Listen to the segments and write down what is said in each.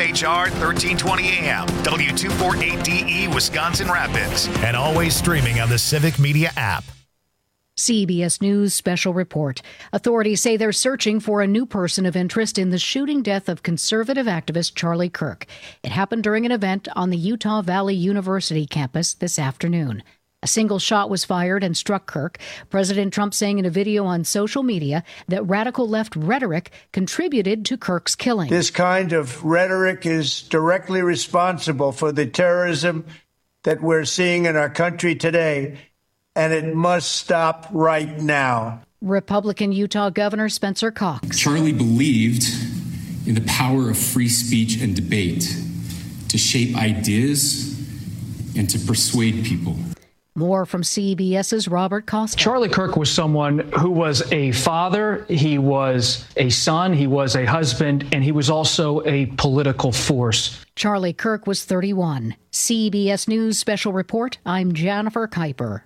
WFHR 1320 AM, W248DE Wisconsin Rapids, and always streaming on the Civic Media app. CBS News special report. Authorities say they're searching for a new person of interest in the shooting death of conservative activist Charlie Kirk. It happened during an event on the Utah Valley University campus this afternoon. A single shot was fired and struck Kirk. President Trump saying in a video on social media that radical left rhetoric contributed to Kirk's killing. This kind of rhetoric is directly responsible for the terrorism that we're seeing in our country today, and it must stop right now. Republican Utah Governor Spencer Cox. Charlie believed in the power of free speech and debate to shape ideas and to persuade people. More from CBS's Robert Costa. Charlie Kirk was someone who was a father, he was a son, he was a husband, and he was also a political force. Charlie Kirk was 31. CBS News special report. I'm Jennifer Kuiper.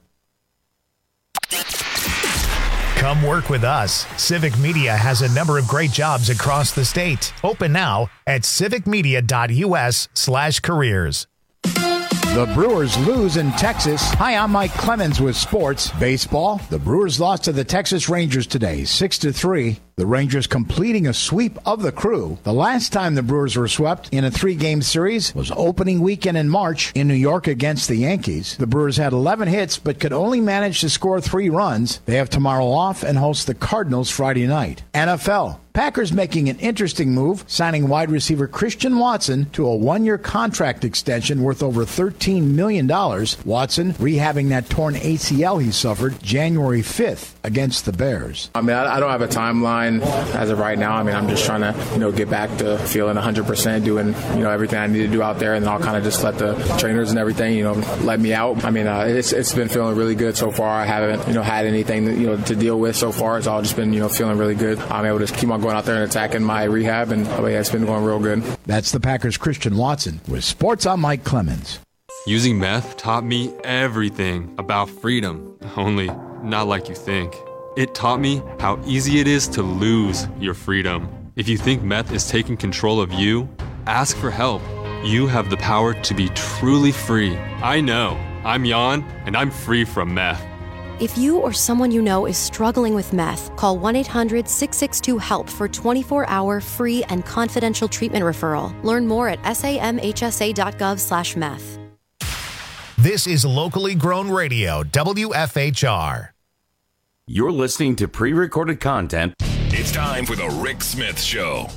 Come work with us. Civic Media has a number of great jobs across the state. Open now at civicmedia.us/careers. The Brewers lose in Texas. Hi, I'm Mike Clemens with sports. Baseball. The Brewers lost to the Texas Rangers today, 6-3. The Rangers completing a sweep of the Crew. The last time the Brewers were swept in a 3-game series was opening weekend in March in New York against the Yankees. The Brewers had 11 hits but could only manage to score 3 runs. They have tomorrow off and host the Cardinals Friday night. NFL. Packers making an interesting move, signing wide receiver Christian Watson to a 1-year contract extension worth over $13 million. Watson rehabbing that torn ACL he suffered January 5th against the Bears. I don't have a timeline as of right now. I'm just trying to, get back to feeling 100%, doing, everything I need to do out there, and then I'll kind of just let the trainers and everything, let me out. It's been feeling really good so far. I haven't, had anything, to deal with so far. It's all just been, feeling really good. I'm able to keep on going out there and attacking my rehab, and it's been going real good. That's the Packers' Christian Watson. With sports, I'm Mike Clemens. Using meth taught me everything about freedom, only not like you think. It taught me how easy it is to lose your freedom. If you think meth is taking control of you, ask for help. You have the power to be truly free. I know. I'm Jan, and I'm free from meth. If you or someone you know is struggling with meth, call 1-800-662-HELP for 24-hour free and confidential treatment referral. Learn more at samhsa.gov/meth. This is locally grown radio, WFHR. You're listening to pre-recorded content. It's time for the Rick Smith Show.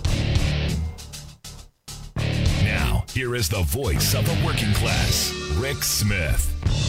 Now, here is the voice of the working class, Rick Smith.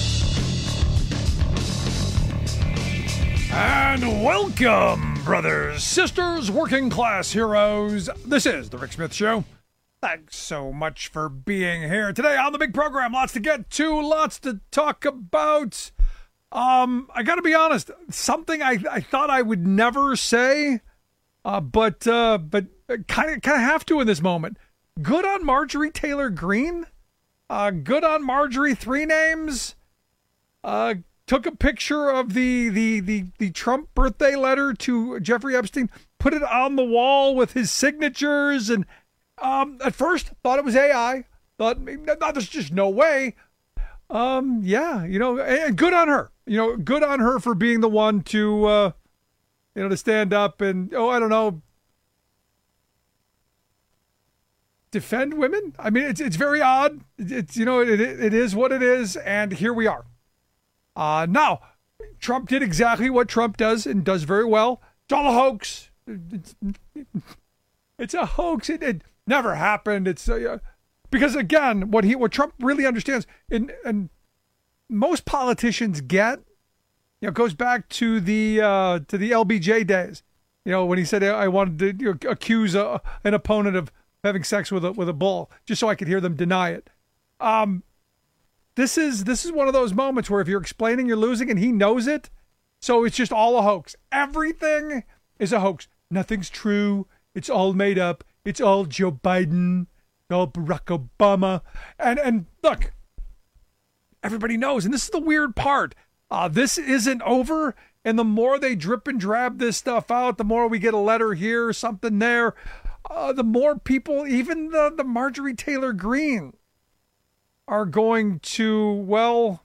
And welcome, brothers, sisters, working class heroes. This is the Rick Smith Show. Thanks so much for being here today on the big program. Lots to get to, lots to talk about. I got to be honest, something I thought I would never say, but kind of have to in this moment. Good on Marjorie Taylor Greene. Good on Marjorie, 3 names. Took a picture of the Trump birthday letter to Jeffrey Epstein, put it on the wall with his signatures, and at first thought it was AI. Thought there's just no way. And good on her. Good on her for being the one to to stand up and defend women. It's very odd. It's it is what it is, and here we are. Now, Trump did exactly what Trump does and does very well. It's all a hoax. It's a hoax. It never happened. It's because again, what Trump really understands, and most politicians get, goes back to the LBJ days. When he said I wanted to accuse an opponent of having sex with a bull just so I could hear them deny it. This is one of those moments where if you're explaining, you're losing, and he knows it. So it's just all a hoax. Everything is a hoax. Nothing's true. It's all made up. It's all Joe Biden, all Barack Obama. And look, everybody knows, and this is the weird part. This isn't over, and the more they drip and drab this stuff out, the more we get a letter here, something there. the more people, even the Marjorie Taylor Greene, are going to, well,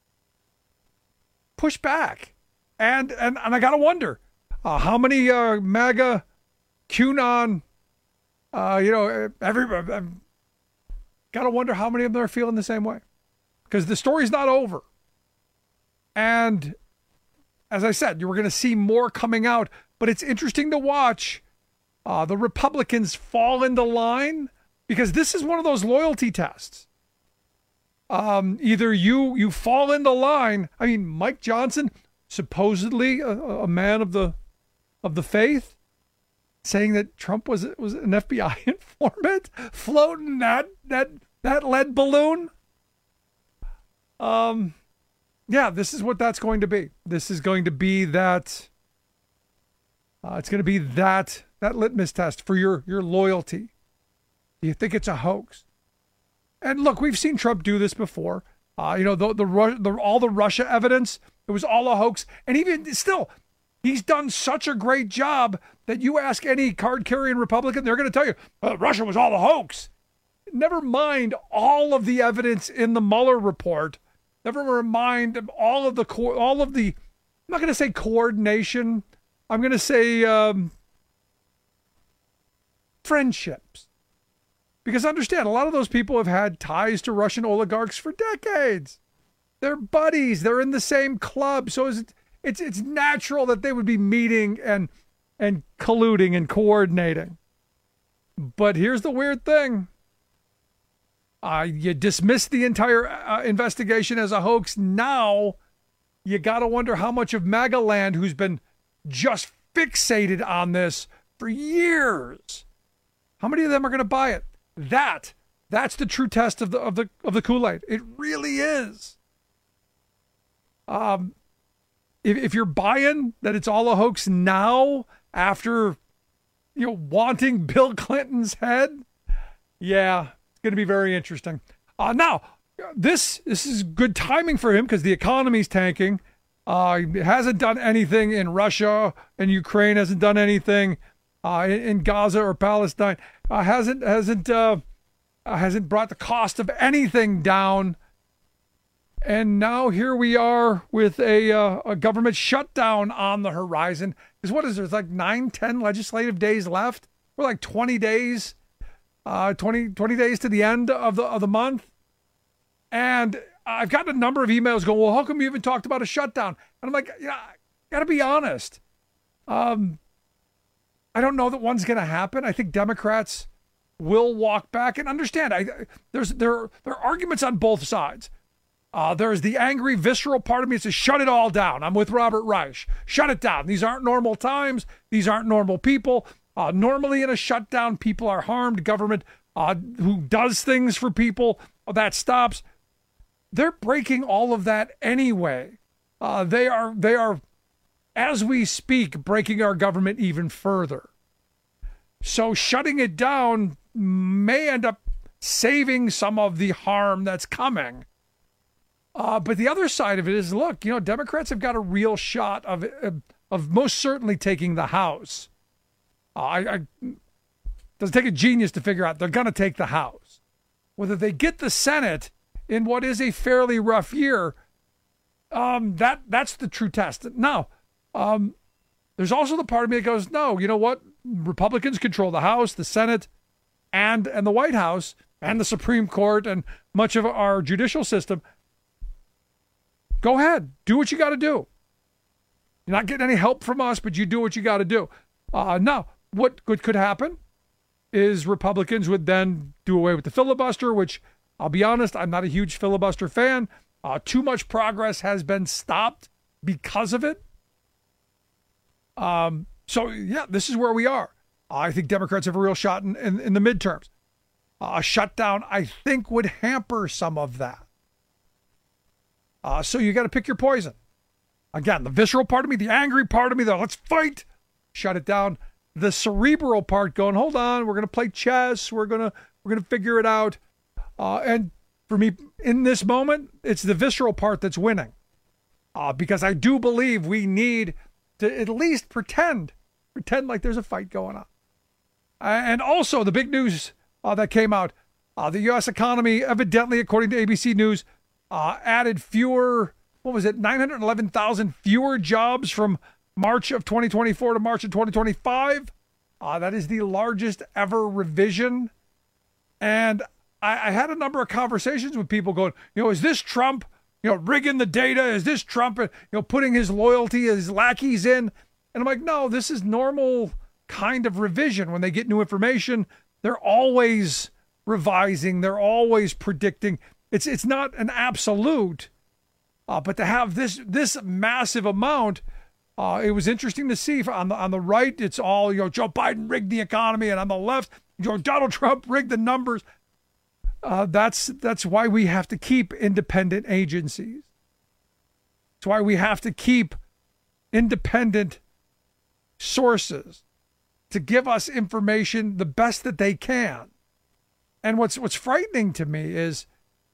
push back. And I got to wonder how many MAGA, QAnon, everybody, got to wonder how many of them are feeling the same way. Because the story's not over. And as I said, you were going to see more coming out. But it's interesting to watch the Republicans fall into line, because this is one of those loyalty tests. Either you fall into line. I mean, Mike Johnson, supposedly a man of the faith, saying that Trump was an FBI informant, floating that lead balloon. Yeah, this is what that's going to be. This is going to be that. It's going to be that litmus test for your loyalty. Do you think it's a hoax? And look, we've seen Trump do this before. All the Russia evidence, it was all a hoax. And even still, he's done such a great job that you ask any card-carrying Republican, they're going to tell you, Russia was all a hoax. Never mind all of the evidence in the Mueller report. Never mind all of the, I'm not going to say coordination. I'm going to say friendships. Because understand, a lot of those people have had ties to Russian oligarchs for decades. They're buddies. They're in the same club. So it's natural that they would be meeting and colluding and coordinating. But here's the weird thing. You dismiss the entire investigation as a hoax. Now you got to wonder how much of MAGA land, who's been just fixated on this for years, how many of them are going to buy it? That's the true test of the Kool-Aid. It really is. If you're buying that it's all a hoax now, after wanting Bill Clinton's head, yeah, it's going to be very interesting. Now, this is good timing for him because the economy's tanking. He hasn't done anything in Russia, and Ukraine hasn't done anything in Gaza or Palestine. Hasn't brought the cost of anything down. And now here we are with a government shutdown on the horizon. Because what is there? It's like 9-10 legislative days left. We're like 20 days, 20 days to the end of the month. And I've gotten a number of emails going, well, how come you even talked about a shutdown? And I'm like, I got to be honest. I don't know that one's going to happen. I think Democrats will walk back, and understand. There are arguments on both sides. There's the angry, visceral part of me that says, shut it all down. I'm with Robert Reich. Shut it down. These aren't normal times. These aren't normal people. Normally in a shutdown, people are harmed. Government who does things for people, that stops. They're breaking all of that anyway. They are, as we speak, breaking our government even further. So shutting it down may end up saving some of the harm that's coming. But the other side of it is, look, Democrats have got a real shot of most certainly taking the House. Doesn't take a genius to figure out they're going to take the House. Whether they get the Senate in what is a fairly rough year, that's the true test. Now, there's also the part of me that goes, no, you know what? Republicans control the House, the Senate, and the White House, and the Supreme Court, and much of our judicial system. Go ahead. Do what you got to do. You're not getting any help from us, but you do what you got to do. Now, what could happen is Republicans would then do away with the filibuster, which, I'll be honest, I'm not a huge filibuster fan. Too much progress has been stopped because of it. So, yeah, this is where we are. I think Democrats have a real shot in the midterms. A shutdown, I think, would hamper some of that. So you got to pick your poison. Again, the visceral part of me, the angry part of me, let's fight, shut it down. The cerebral part going, hold on, we're going to play chess. We're going to figure it out. And for me, in this moment, it's the visceral part that's winning. Because I do believe we need to at least pretend like there's a fight going on. And also the big news that came out, the U.S. economy, evidently, according to ABC News, added fewer, 911,000 fewer jobs from March of 2024 to March of 2025. That is the largest ever revision. And I had a number of conversations with people going, is this Trump, rigging the data? Is this Trump, putting his loyalty, his lackeys in? And I'm like, no, this is normal kind of revision. When they get new information, they're always revising. They're always predicting. It's not an absolute, but to have this massive amount, it was interesting to see. On the right, it's all, Joe Biden rigged the economy, and on the left, Donald Trump rigged the numbers. That's why we have to keep independent agencies. That's why we have to keep independent sources to give us information the best that they can. And what's frightening to me is,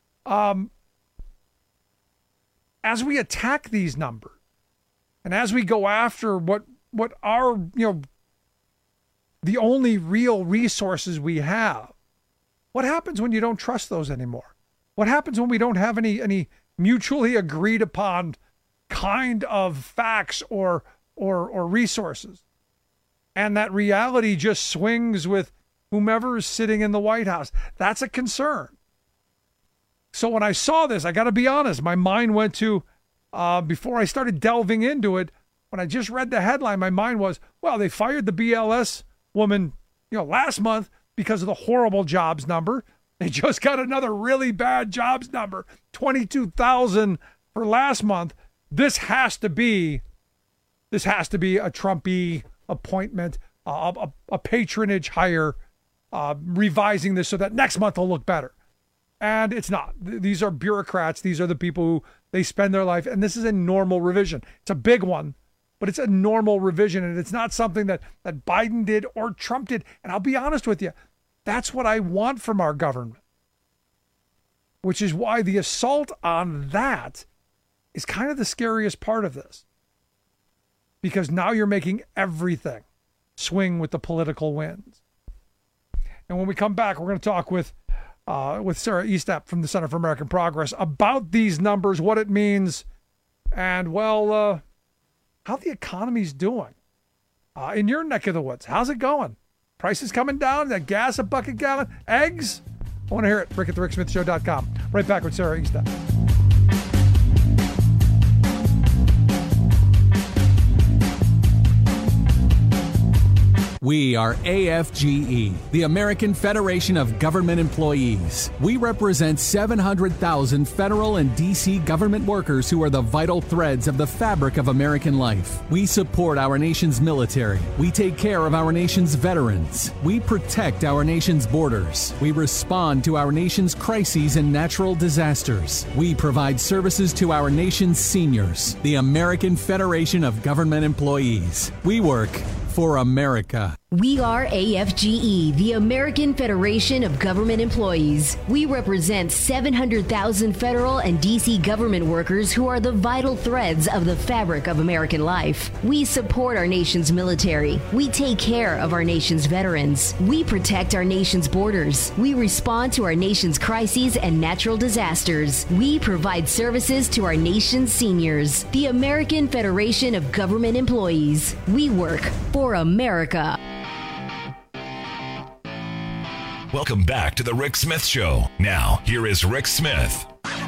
as we attack these numbers, and as we go after what are, the only real resources we have, what happens when you don't trust those anymore? What happens when we don't have any mutually agreed upon kind of facts or resources? And that reality just swings with whomever is sitting in the White House. That's a concern. So when I saw this, I got to be honest, my mind went to, before I started delving into it, when I just read the headline, my mind was, well, they fired the BLS woman, last month because of the horrible jobs number. They just got another really bad jobs number, 22,000 for last month. This has to be a Trumpy appointment, a patronage hire, revising this so that next month will look better. And it's not. These are bureaucrats. These are the people who they spend their life. And this is a normal revision. It's a big one, but it's a normal revision. And it's not something that Biden did or Trump did. And I'll be honest with you, that's what I want from our government, which is why the assault on that is kind of the scariest part of this. Because now you're making everything swing with the political winds. And when we come back, we're going to talk with Sarah Estep from the Center for American Progress about these numbers, what it means, and, how the economy's doing. In your neck of the woods, how's it going? Prices coming down? That gas a bucket gallon? Eggs? I want to hear it. Rick at thericksmithshow.com. Right back with Sarah Estep. We are AFGE, the American Federation of Government Employees. We represent 700,000 federal and D.C. government workers who are the vital threads of the fabric of American life. We support our nation's military. We take care of our nation's veterans. We protect our nation's borders. We respond to our nation's crises and natural disasters. We provide services to our nation's seniors. The American Federation of Government Employees. We work for America. We are AFGE, the American Federation of Government Employees. We represent 700,000 federal and D.C. government workers who are the vital threads of the fabric of American life. We support our nation's military. We take care of our nation's veterans. We protect our nation's borders. We respond to our nation's crises and natural disasters. We provide services to our nation's seniors. The American Federation of Government Employees. We work for America. Welcome back to the Rick Smith Show. Now, here is Rick Smith.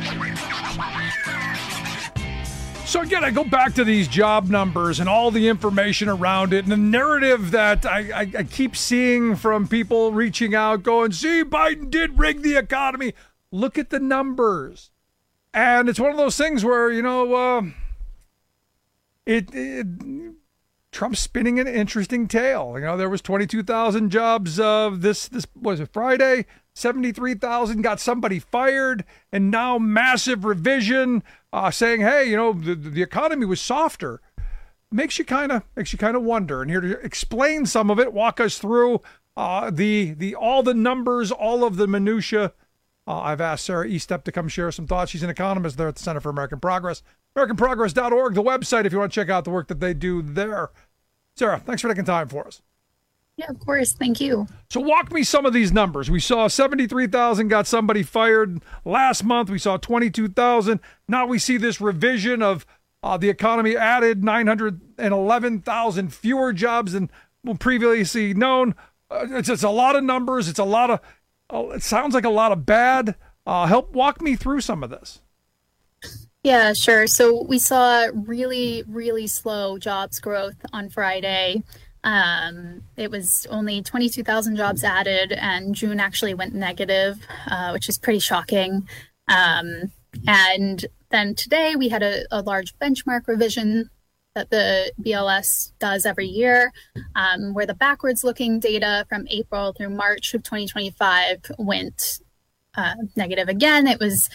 So again, I go back to these job numbers and all the information around it and the narrative that I keep seeing from people reaching out going, see, Biden did rig the economy. Look at the numbers. And it's one of those things where, Trump's spinning an interesting tale. There was 22,000 jobs this was it Friday, 73,000 got somebody fired, and now massive revision saying, hey, the economy was softer. Makes you kind of wonder. And here to explain some of it, walk us through all the numbers, all of the minutia. I've asked Sarah Estep to come share some thoughts. She's an economist there at the Center for American Progress. AmericanProgress.org, the website, if you want to check out the work that they do there. Sarah, thanks for taking time for us. Yeah, of course. Thank you. So walk me some of these numbers. We saw 73,000 got somebody fired last month. We saw 22,000. Now we see this revision of the economy added 911,000 fewer jobs than previously known. It's a lot of numbers. It's a lot of. It sounds like a lot of bad. Help walk me through some of this. Yeah, sure. So we saw really, really slow jobs growth on Friday. It was only 22,000 jobs added, and June actually went negative, which is pretty shocking. And then today we had a large benchmark revision that the BLS does every year, where the backwards-looking data from April through March of 2025 went negative again. It was,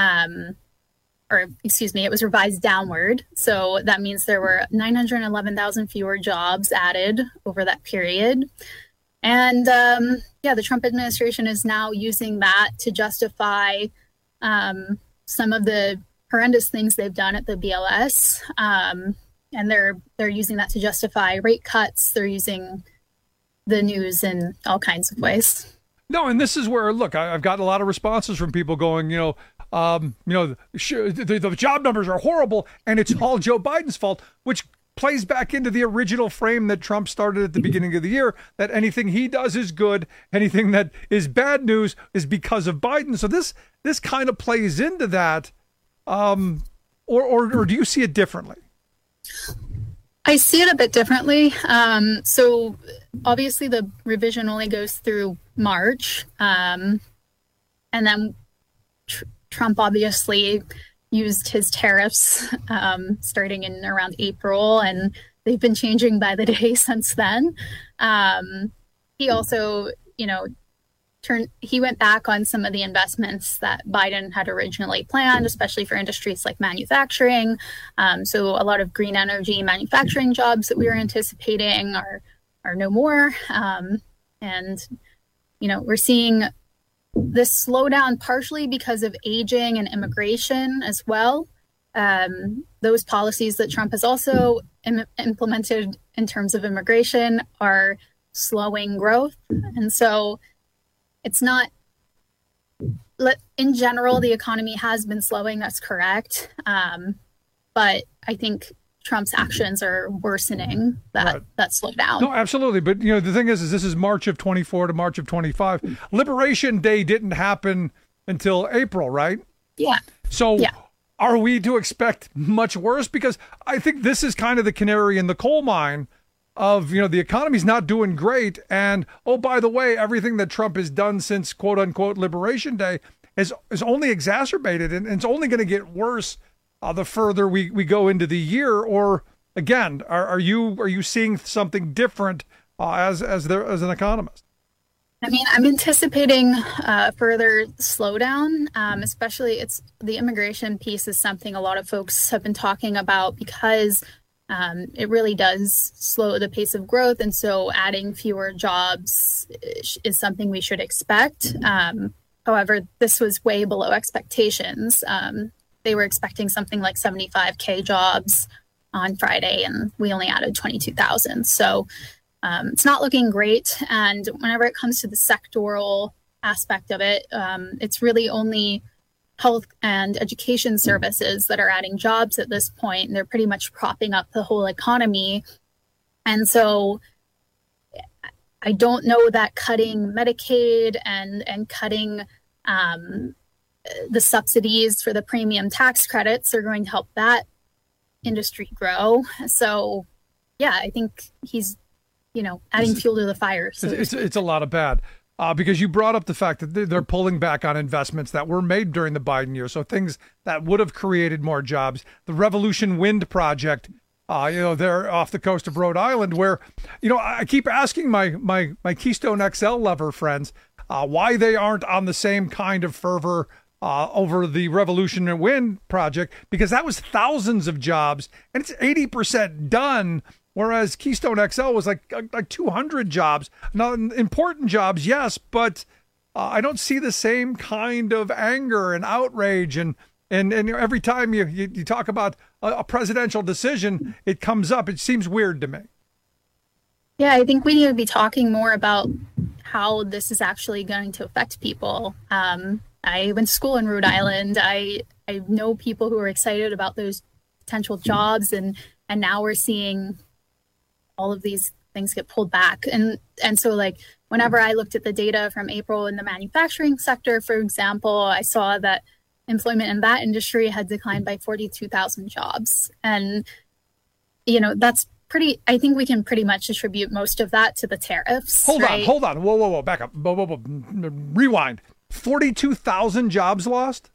it was revised downward. So that means there were 911,000 fewer jobs added over that period. And the Trump administration is now using that to justify some of the horrendous things they've done at the BLS. And they're using that to justify rate cuts. They're using the news in all kinds of ways. No, and this is where, look, I've gotten a lot of responses from people going, the job numbers are horrible, and it's all Joe Biden's fault, which plays back into the original frame that Trump started at the beginning of the year, that anything he does is good, anything that is bad news is because of Biden. So this kind of plays into that, or do you see it differently? I see it a bit differently. So obviously the revision only goes through March. And then Trump obviously used his tariffs starting in around April, and they've been changing by the day since then. He also, he went back on some of the investments that Biden had originally planned, especially for industries like manufacturing. So a lot of green energy manufacturing jobs that we were anticipating are no more. We're seeing this slowdown partially because of aging and immigration as well. Those policies that Trump has also implemented in terms of immigration are slowing growth. And so it's not, in general, the economy has been slowing. That's correct. But I think Trump's actions are worsening that slowdown. No, absolutely. But, the thing is this is March of 24 to March of 25. Liberation Day didn't happen until April, right? Yeah. So are we to expect much worse? Because I think this is kind of the canary in the coal mine of, the economy's not doing great. And, oh, by the way, everything that Trump has done since, quote unquote, Liberation Day is only exacerbated, and it's only going to get worse the further we go into the year. Or again, are you seeing something different as an economist? I mean, I'm anticipating further slowdown, especially the immigration piece is something a lot of folks have been talking about because it really does slow the pace of growth. And so adding fewer jobs is something we should expect. However, this was way below expectations. They were expecting something like 75,000 jobs on Friday, and we only added 22,000. So it's not looking great. And whenever it comes to the sectoral aspect of it, it's really only health and education services that are adding jobs at this point. And they're pretty much propping up the whole economy. And so I don't know that cutting Medicaid and cutting the subsidies for the premium tax credits are going to help that industry grow. So, I think he's, adding fuel to the fire. So it's a lot of bad. Because you brought up the fact that they're pulling back on investments that were made during the Biden year. So things that would have created more jobs. The Revolution Wind project, they're off the coast of Rhode Island, where, I keep asking my Keystone XL lover friends why they aren't on the same kind of fervor over the Revolution Wind project, because that was thousands of jobs and it's 80% done. Whereas Keystone XL was like 200 jobs. Now, important jobs, yes, but I don't see the same kind of anger and outrage. And every time you talk about a presidential decision, it comes up. It seems weird to me. Yeah, I think we need to be talking more about how this is actually going to affect people. I went to school in Rhode Island. I know people who are excited about those potential jobs, and now we're seeing all of these things get pulled back. And so, like, whenever I looked at the data from April in the manufacturing sector, for example, I saw that employment in that industry had declined by 42,000 jobs. And, you know, that's pretty, I think we can pretty much attribute most of that to the tariffs. Hold on. Whoa, back up. Rewind. 42,000 jobs lost?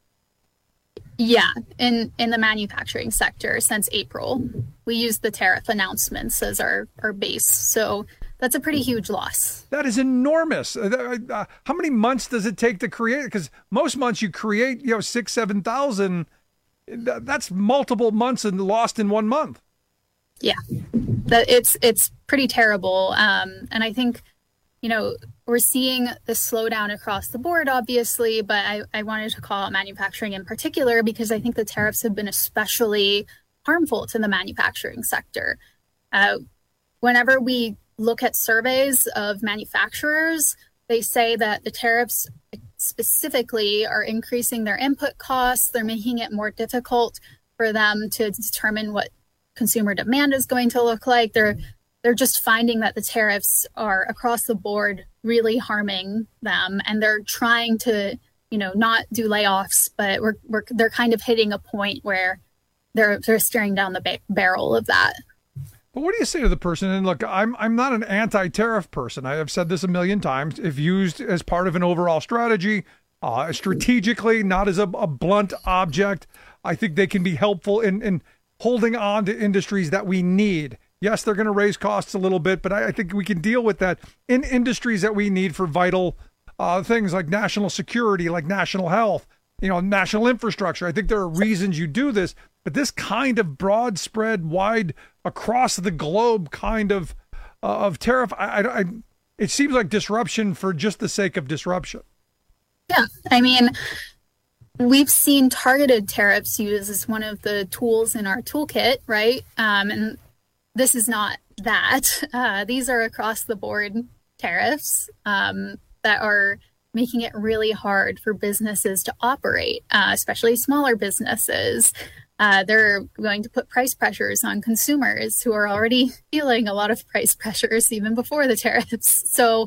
Yeah, in the manufacturing sector since April. We use the tariff announcements as our base. So that's a pretty huge loss. That is enormous. How many months does it take to create? Because most months you create, 6,000, 7,000. That's multiple months and lost in 1 month. Yeah, it's pretty terrible. And I think, we're seeing the slowdown across the board, obviously, but I wanted to call out manufacturing in particular because I think the tariffs have been especially harmful to the manufacturing sector. Whenever we look at surveys of manufacturers, they say that the tariffs specifically are increasing their input costs. They're making it more difficult for them to determine what consumer demand is going to look like. They're just finding that the tariffs are across the board really harming them, and they're trying to, not do layoffs, but they're kind of hitting a point where they're staring down the barrel of that. But what do you say to the person? And look, I'm not an anti-tariff person. I have said this a million times. If used as part of an overall strategy, strategically, not as a blunt object, I think they can be helpful in holding on to industries that we need. Yes, they're going to raise costs a little bit, but I think we can deal with that in industries that we need for vital things like national security, like national health, national infrastructure. I think there are reasons you do this, but this kind of broad spread, wide across the globe kind of tariff, it seems like disruption for just the sake of disruption. Yeah, I mean, we've seen targeted tariffs used as one of the tools in our toolkit, right? And this is not that. These are across the board tariffs that are making it really hard for businesses to operate, especially smaller businesses. They're going to put price pressures on consumers who are already feeling a lot of price pressures even before the tariffs. So,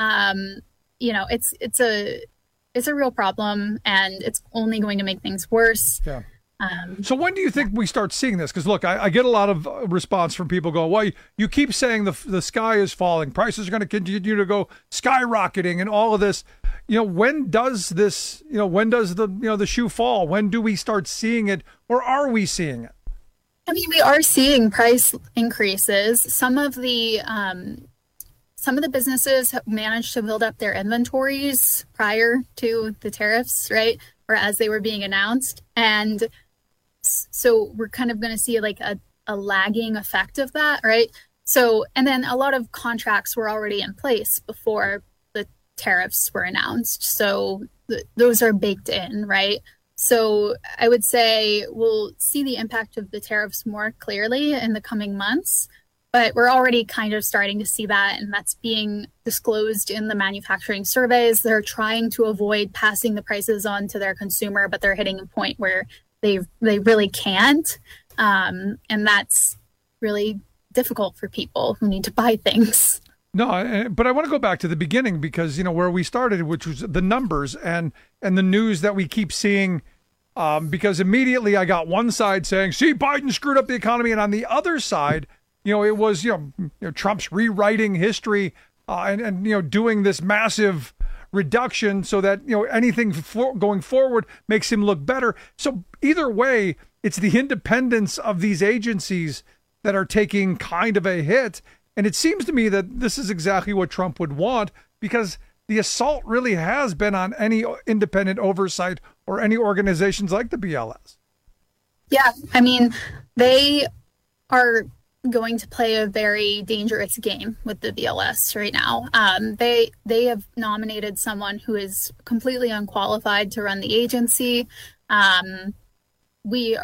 it's a real problem, and it's only going to make things worse. Yeah. So when do you think we start seeing this? Because look, I get a lot of response from people going, well, you keep saying the sky is falling, prices are going to continue to go skyrocketing and all of this. When does this, when does the shoe fall? When do we start seeing it, or are we seeing it? I mean, we are seeing price increases. Some of the businesses have managed to build up their inventories prior to the tariffs, right? Or as they were being announced. And so we're kind of going to see like a lagging effect of that, right? So, and then a lot of contracts were already in place before the tariffs were announced. So those are baked in, right? So I would say we'll see the impact of the tariffs more clearly in the coming months, but we're already kind of starting to see that, and that's being disclosed in the manufacturing surveys. They're trying to avoid passing the prices on to their consumer, but they're hitting a point where they really can't. And that's really difficult for people who need to buy things. No, but I want to go back to the beginning because, where we started, which was the numbers and the news that we keep seeing, because immediately I got one side saying, see, Biden screwed up the economy. And on the other side, it was, Trump's rewriting history and doing this massive reduction so that, anything going forward makes him look better. So either way, it's the independence of these agencies that are taking kind of a hit. And it seems to me that this is exactly what Trump would want, because the assault really has been on any independent oversight or any organizations like the BLS. Yeah, I mean, they are going to play a very dangerous game with the BLS right now. They have nominated someone who is completely unqualified to run the agency. We are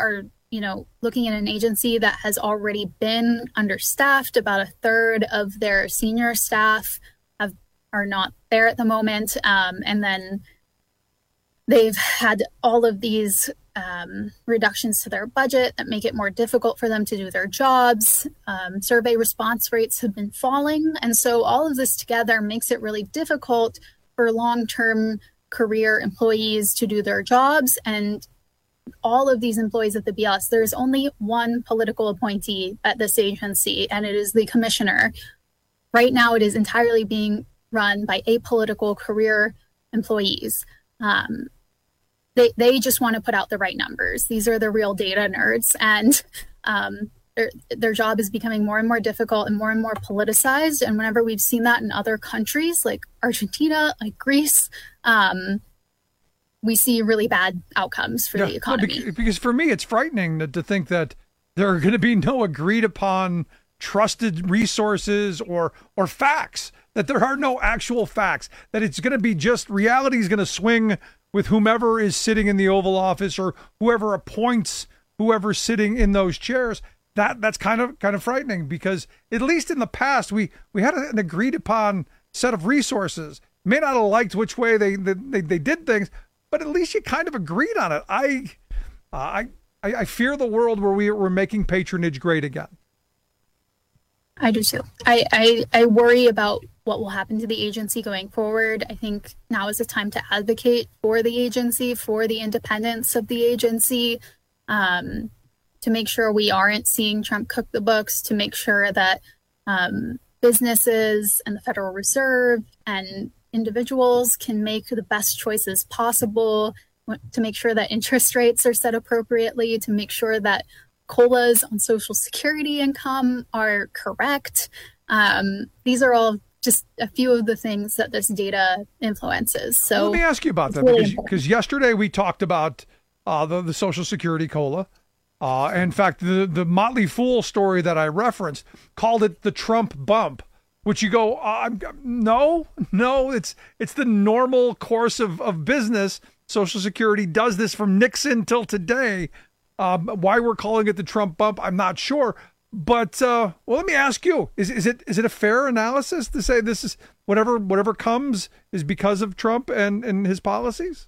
looking at an agency that has already been understaffed. About a third of their senior staff are not there at the moment. And then they've had all of these reductions to their budget that make it more difficult for them to do their jobs. Survey response rates have been falling. And so all of this together makes it really difficult for long-term career employees to do their jobs. And all of these employees at the BLS, there's only one political appointee at this agency, and it is the commissioner. Right now, it is entirely being run by apolitical career employees. They just want to put out the right numbers. These are the real data nerds, and their job is becoming more and more difficult and more politicized. And whenever we've seen that in other countries like Argentina, like Greece, we see really bad outcomes for the economy. Because for me, it's frightening to think that there are going to be no agreed upon trusted resources or facts, that there are no actual facts, that it's going to be just reality is going to swing with whomever is sitting in the Oval Office or whoever appoints whoever's sitting in those chairs. That's kind of frightening, because at least in the past we had an agreed upon set of resources. May not have liked which way they did things, but at least you kind of agreed on it. I fear the world where we're making patronage great again. I do too. I worry about what will happen to the agency going forward. I think now is the time to advocate for the agency, for the independence of the agency, to make sure we aren't seeing Trump cook the books, to make sure that businesses and the Federal Reserve and individuals can make the best choices possible, to make sure that interest rates are set appropriately, to make sure that COLAs on Social Security income are correct. These are all just a few of the things that this data influences. So let me ask you about that, because yesterday we talked about the Social Security COLA. In fact, the Motley Fool story that I referenced called it the Trump bump, which you go, no, it's the normal course of business. Social Security does this from Nixon till today. Why we're calling it the Trump bump, I'm not sure. But let me ask you: is it a fair analysis to say this is whatever comes is because of Trump and his policies?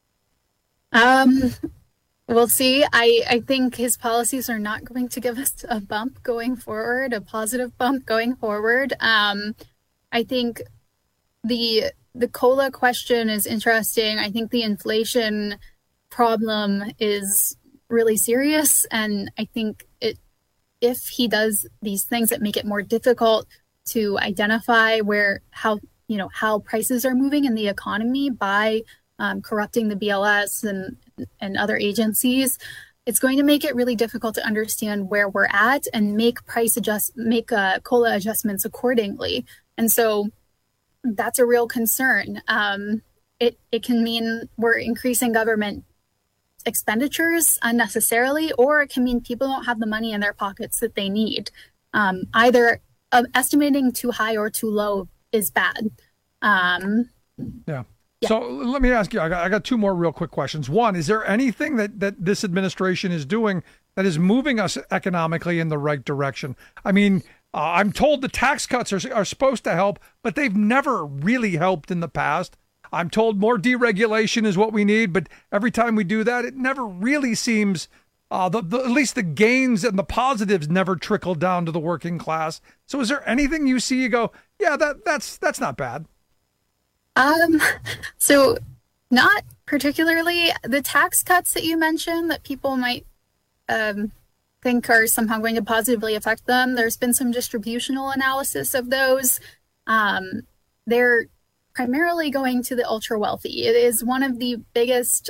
We'll see. I think his policies are not going to give us a bump going forward, a positive bump going forward. I think the COLA question is interesting. I think the inflation problem is really serious, and I think if he does these things that make it more difficult to identify how prices are moving in the economy by corrupting the BLS and other agencies, it's going to make it really difficult to understand where we're at and make COLA adjustments accordingly. And so that's a real concern. It can mean we're increasing government expenditures unnecessarily, or it can mean people don't have the money in their pockets that they need. Either estimating too high or too low is bad. Yeah. So let me ask you, I got two more real quick questions. One, is there anything that this administration is doing that is moving us economically in the right direction? I mean, I'm told the tax cuts are supposed to help, but they've never really helped in the past. I'm told more deregulation is what we need, but every time we do that, it never really seems, at least the gains and the positives never trickle down to the working class. So is there anything you see, you go, yeah, that's not bad? So not particularly. The tax cuts that you mentioned that people might think are somehow going to positively affect them, there's been some distributional analysis of those. They're primarily going to the ultra wealthy. It is one of the biggest,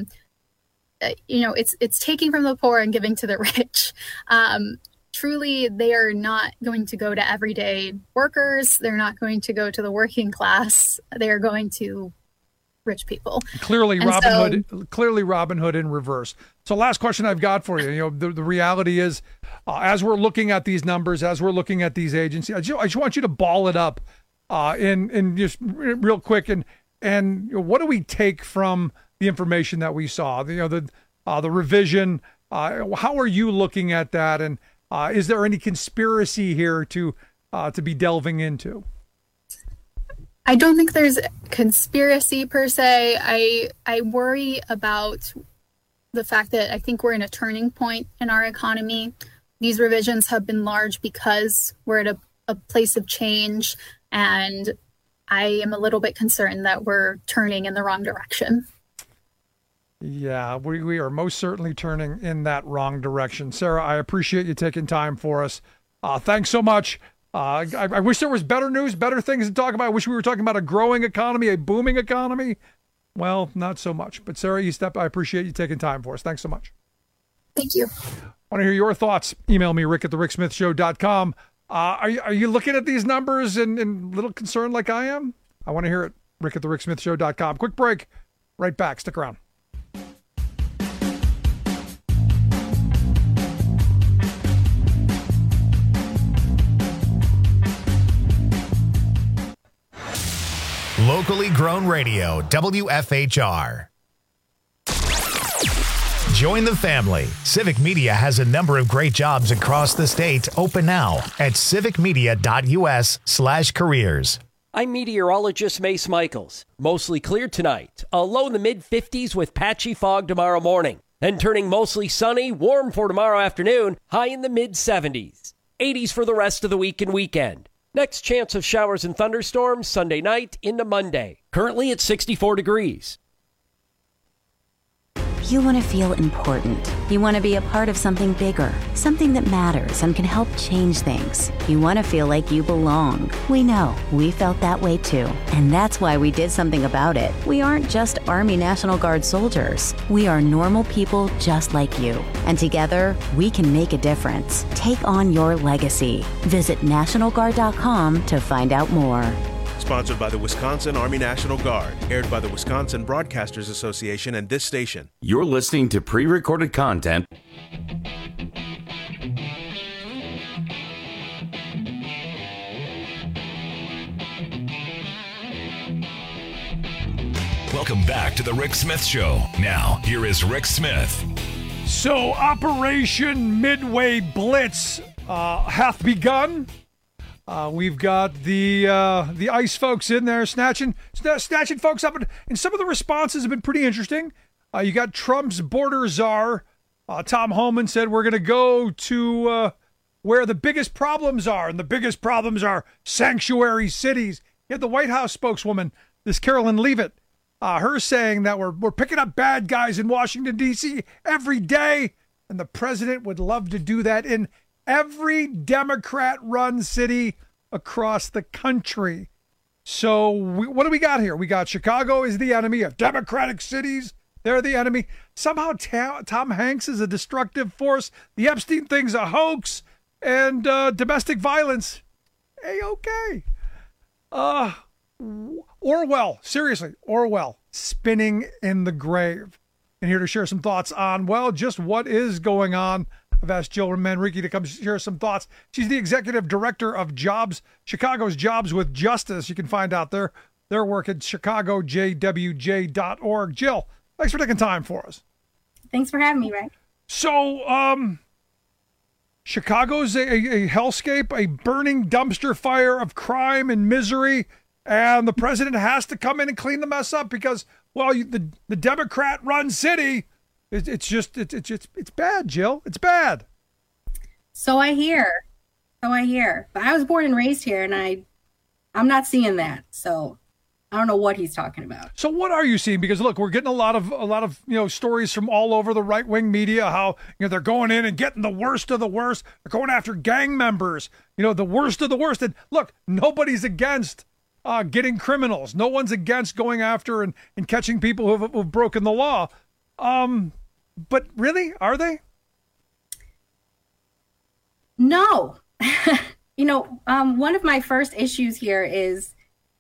it's taking from the poor and giving to the rich. Truly, they are not going to go to everyday workers. They're not going to go to the working class. They are going to rich people. Clearly, Robin Hood in reverse. So last question I've got for you. The reality is, as we're looking at these numbers, as we're looking at these agencies, I just want you to ball it up in just real quick. And what do we take from the information that we saw? The revision How are you looking at that? And is there any conspiracy here to be delving into? I don't think there's conspiracy per se. I worry about the fact that I think we're in a turning point in our economy. These revisions have been large because we're at a place of change, and I am a little bit concerned that we're turning in the wrong direction. Yeah, we are most certainly turning in that wrong direction. Sarah, I appreciate you taking time for us. Thanks so much. I wish there was better news, better things to talk about. I wish we were talking about a growing economy, a booming economy. Well, not so much. But Sarah Estep, I appreciate you taking time for us. Thanks so much. Thank you. Want to hear your thoughts? Email me, rick@thericksmithshow.com. Are you looking at these numbers and a little concerned like I am? I want to hear it. rick@thericksmithshow.com. Quick break. Right back. Stick around. Locally grown radio, WFHR. Join the family. Civic Media has a number of great jobs across the state open now at civicmedia.us/careers. I'm meteorologist Mace Michaels. Mostly clear tonight. A low in the mid-50s with patchy fog tomorrow morning. Then turning mostly sunny, warm for tomorrow afternoon, high in the mid-70s. 80s for the rest of the week and weekend. Next chance of showers and thunderstorms Sunday night into Monday. Currently at 64 degrees. You want to feel important. You want to be a part of something bigger, something that matters and can help change things. You want to feel like you belong. We know. We felt that way too. And that's why we did something about it. We aren't just Army National Guard soldiers. We are normal people just like you. And together, we can make a difference. Take on your legacy. Visit NationalGuard.com to find out more. Sponsored by the Wisconsin Army National Guard. Aired by the Wisconsin Broadcasters Association and this station. You're listening to pre-recorded content. Welcome back to the Rick Smith Show. Now, here is Rick Smith. So, Operation Midway Blitz hath begun. We've got the ICE folks in there snatching folks up, and some of the responses have been pretty interesting. You got Trump's border czar, Tom Homan, said we're going to go to where the biggest problems are, and the biggest problems are sanctuary cities. You had the White House spokeswoman, this Carolyn Leavitt, her saying that we're picking up bad guys in Washington, D.C. every day, and the president would love to do that in every Democrat-run city across the country. So what do we got here? We got Chicago is the enemy of Democratic cities. They're the enemy. Somehow Tom Hanks is a destructive force. The Epstein thing's a hoax. And domestic violence. A-okay. Orwell, seriously, Orwell, spinning in the grave. And here to share some thoughts on, well, just what is going on. I've asked Jill Manrique to come share some thoughts. She's the executive director of Chicago's Jobs with Justice. You can find out their work at chicagojwj.org. Jill, thanks for taking time for us. Thanks for having me, Rick. So, Chicago's a hellscape, a burning dumpster fire of crime and misery, and the president has to come in and clean the mess up because, well, the Democrat-run city. It's bad, Jill. It's bad. So I hear. But I was born and raised here, and I'm not seeing that. So I don't know what he's talking about. So what are you seeing? Because look, we're getting a lot of stories from all over the right-wing media how they're going in and getting the worst of the worst. They're going after gang members. The worst of the worst. And look, nobody's against getting criminals. No one's against going after and catching people who've broken the law. But really, are they? No. One of my first issues here is,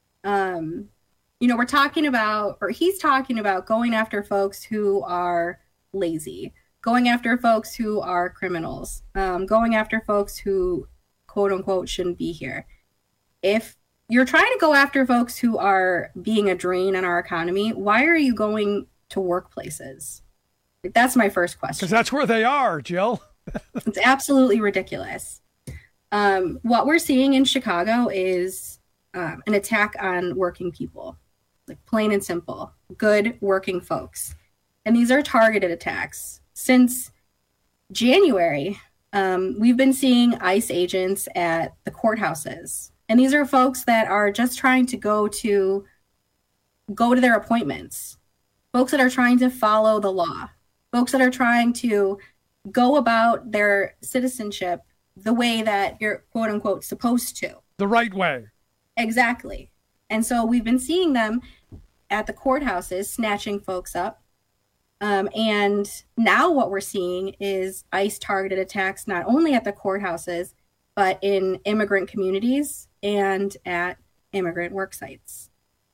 we're talking about, or he's talking about going after folks who are lazy, going after folks who are criminals, going after folks who, quote unquote, shouldn't be here. If you're trying to go after folks who are being a drain on our economy, why are you going to workplaces? That's my first question. Because that's where they are, Jill. It's absolutely ridiculous. What we're seeing in Chicago is an attack on working people, like plain and simple, good working folks. And these are targeted attacks. Since January, we've been seeing ICE agents at the courthouses. And these are folks that are just trying to go to their appointments, folks that are trying to follow the law, folks that are trying to go about their citizenship the way that you're quote unquote supposed to. The right way. Exactly. And so we've been seeing them at the courthouses snatching folks up. And now what we're seeing is ICE targeted attacks, not only at the courthouses, but in immigrant communities and at immigrant work sites.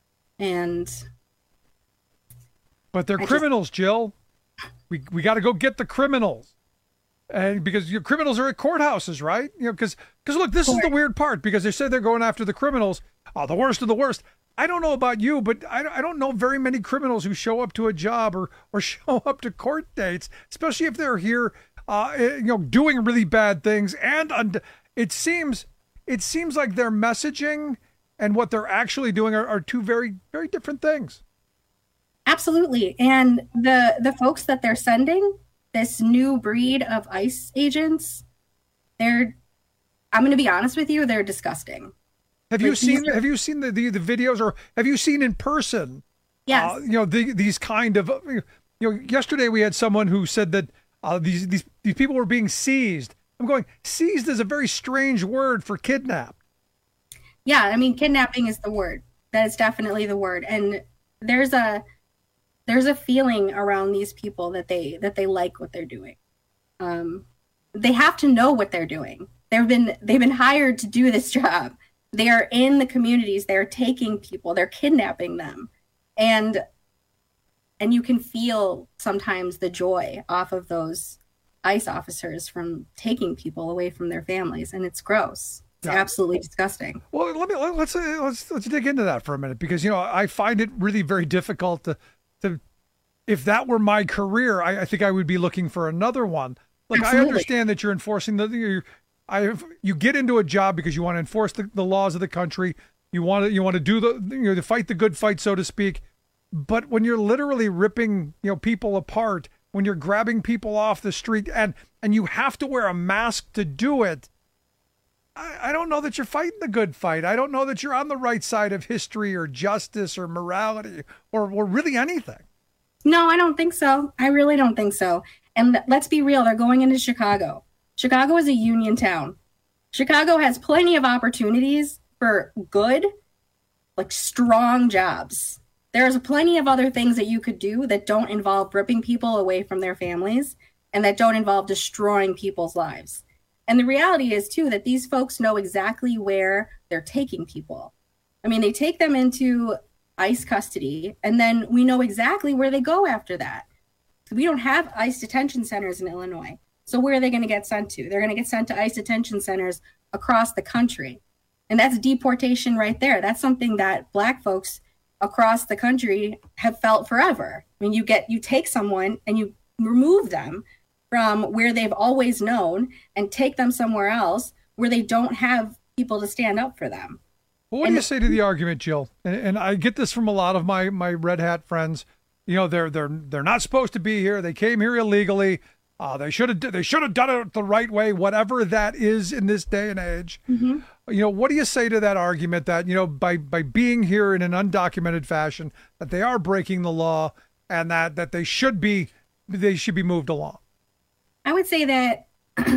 But they're criminals, Jill. We got to go get the criminals. And because your criminals are at courthouses, right? Because look, this is the weird part, because they say they're going after the criminals, the worst of the worst. I don't know about you, but I don't know very many criminals who show up to a job or show up to court dates, especially if they're here, doing really bad things. And it seems like their messaging and what they're actually doing are two very, very different things. Absolutely. And the folks that they're sending, this new breed of ICE agents, I'm going to be honest with you, they're disgusting. Have you seen the videos, or have you seen in person? Yes. These kind of, yesterday we had someone who said that these people were being seized. I'm going, seized is a very strange word for kidnapped. Yeah, I mean, kidnapping is the word. That is definitely the word. And there's a feeling around these people that they like what they're doing. They have to know what they're doing. They've been hired to do this job. They are in the communities. They're taking people. They're kidnapping them, and you can feel sometimes the joy off of those ICE officers from taking people away from their families, and it's gross. It's absolutely disgusting. Well, let's dig into that for a minute, because I find it really very difficult to if that were my career, I think I would be looking for another one. Like, absolutely. I understand that you're enforcing you get into a job because you want to enforce the laws of the country. You want to do to fight the good fight, so to speak. But when you're literally ripping people apart, when you're grabbing people off the street and you have to wear a mask to do it, I don't know that you're fighting the good fight. I don't know that you're on the right side of history or justice or morality or really anything. No, I don't think so. I really don't think so. And let's be real, they're going into Chicago. Chicago is a union town. Chicago has plenty of opportunities for good, like strong jobs. There's plenty of other things that you could do that don't involve ripping people away from their families and that don't involve destroying people's lives. And the reality is, too, that these folks know exactly where they're taking people. I mean, they take them into ICE custody, and then we know exactly where they go after that. We don't have ICE detention centers in Illinois. So where are they going to get sent to? They're going to get sent to ICE detention centers across the country. And that's deportation right there. That's something that Black folks across the country have felt forever. I mean, you take someone and you remove them from where they've always known and take them somewhere else where they don't have people to stand up for them. Well, what do you say to the argument, Jill? And I get this from a lot of my red hat friends. They're not supposed to be here. They came here illegally. They should have done it the right way, whatever that is in this day and age. Mm-hmm. What do you say to that argument that by being here in an undocumented fashion, that they are breaking the law and that they should be moved along? I would say that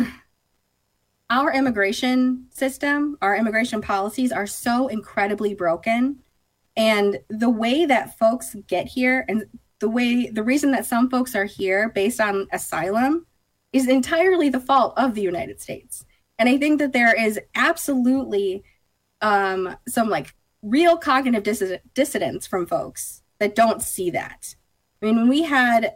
our immigration system, our immigration policies are so incredibly broken, and the way that folks get here and the reason that some folks are here based on asylum is entirely the fault of the United States. And I think that there is absolutely some real cognitive dissidence from folks that don't see that. I mean, when we had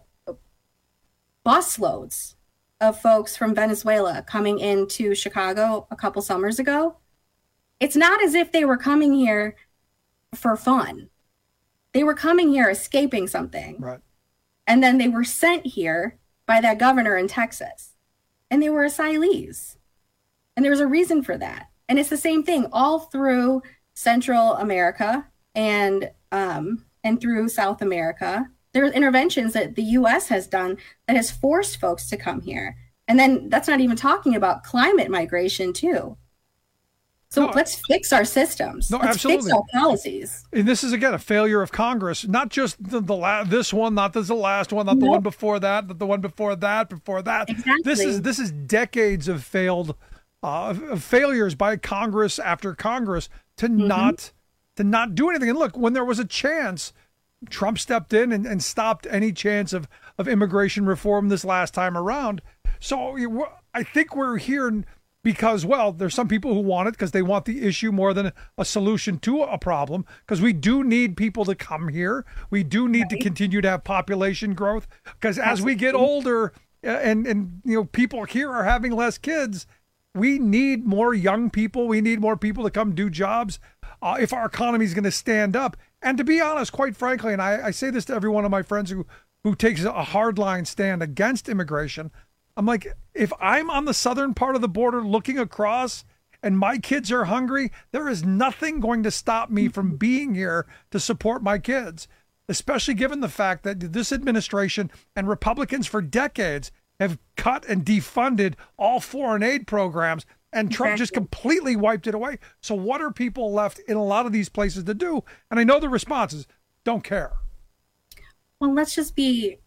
busloads of folks from Venezuela coming into Chicago a couple summers ago, it's not as if they were coming here for fun. They were coming here escaping something. Right. And then they were sent here by that governor in Texas. And they were asylees. And there was a reason for that. And it's the same thing all through Central America and through South America. There are interventions that the U.S. has done that has forced folks to come here. And then that's not even talking about climate migration, too. So let's fix our systems. Let's fix our policies. And this is, again, a failure of Congress, not just this one, not the last one, not the one before that, but the one before that. Exactly. This is decades of failures by Congress after Congress to not do anything. And look, when there was a chance, Trump stepped in and stopped any chance of immigration reform this last time around. So I think we're here because, well, there's some people who want it because they want the issue more than a solution to a problem, because we do need people to come here. We do need to continue to have population growth, because as we get older and people here are having less kids, we need more young people. We need more people to come do jobs if our economy is going to stand up. And to be honest, quite frankly, and I say this to every one of my friends who takes a hardline stand against immigration, I'm like, if I'm on the southern part of the border looking across and my kids are hungry, there is nothing going to stop me from being here to support my kids, especially given the fact that this administration and Republicans for decades have cut and defunded all foreign aid programs, and Trump just completely wiped it away. So what are people left in a lot of these places to do? And I know the response is, don't care. Well, let's just be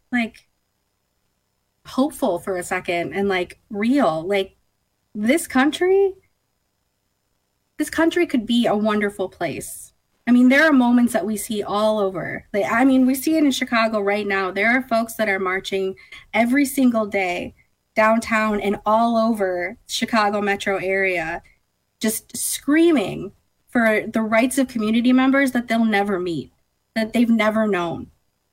hopeful for a second and real. This country could be a wonderful place. I mean, there are moments that we see all over. We see it in Chicago right now. There are folks that are marching every single day downtown and all over Chicago metro area, just screaming for the rights of community members that they'll never meet, that they've never known.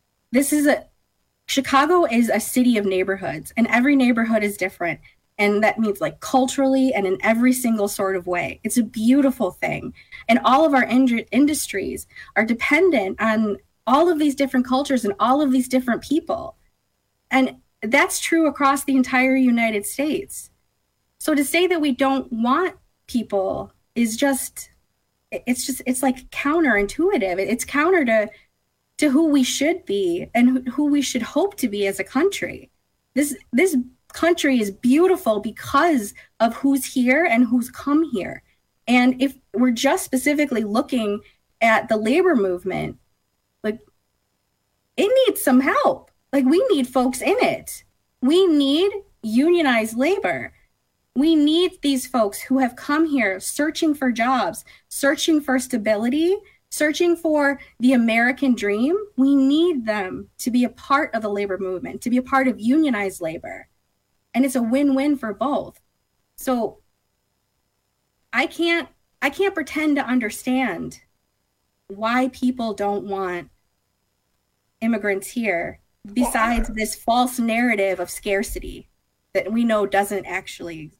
Chicago is a city of neighborhoods, and every neighborhood is different. And that means culturally and in every single sort of way. It's a beautiful thing. And all of our industries are dependent on all of these different cultures and all of these different people. And that's true across the entire United States. So to say that we don't want people is it's counterintuitive. It's counter to who we should be and who we should hope to be as a country. This country is beautiful because of who's here and who's come here. And if we're just specifically looking at the labor movement, it needs some help. We need folks in it. We need unionized labor. We need these folks who have come here searching for jobs, searching for stability, searching for the American dream. We need them to be a part of the labor movement, to be a part of unionized labor. And it's a win-win for both. So I can't pretend to understand why people don't want immigrants here, besides this false narrative of scarcity that we know doesn't actually exist.